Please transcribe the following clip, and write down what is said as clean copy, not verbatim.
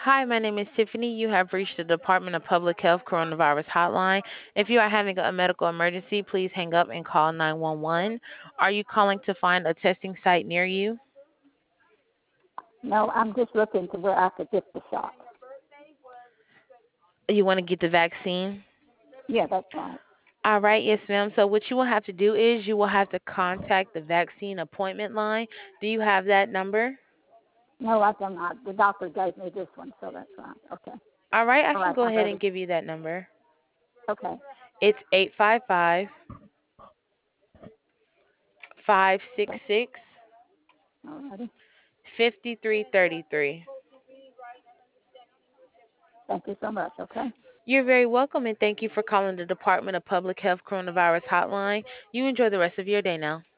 Hi, my name is Tiffany. You have reached the Department of Public Health Coronavirus Hotline. If you are having a medical emergency, please hang up and call 911. Are you calling to find a testing site near you? No, I'm just looking to where I could get the shot. You want to get the vaccine? Yeah, that's right. All right, yes, ma'am. So, what you will have to do is you will have to contact the vaccine appointment line. Do you have that number? No, I do not. The doctor gave me this one, so that's right. Okay. All right, I All can right, go I'm ahead and ready. give you that number. Okay. It's 855 Okay. 566 All righty. 5333. Thank you so much. Okay. You're very welcome, and thank you for calling the Department of Public Health Coronavirus Hotline. You enjoy the rest of your day now.